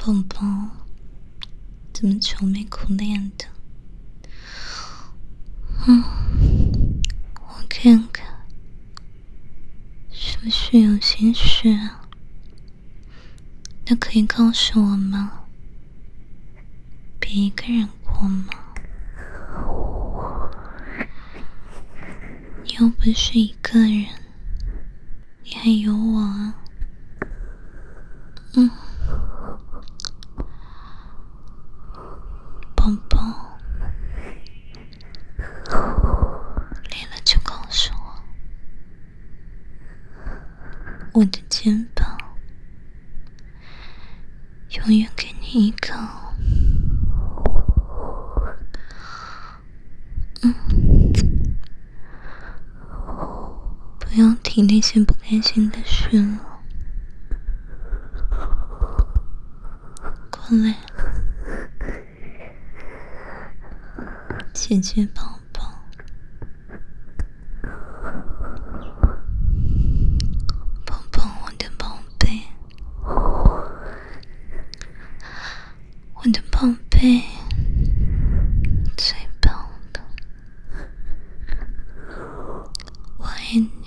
宝宝，怎么愁眉苦脸的？我看看，是不是有心事啊？那可以告诉我吗？别一个人过吗？你又不是一个人，你还有我啊。宝宝，累了就告诉我，我的肩膀永远给你依靠。不要提那些不开心的事了。过来，姐姐宝宝，宝宝，我的宝贝，我的宝贝，最棒的，我爱你。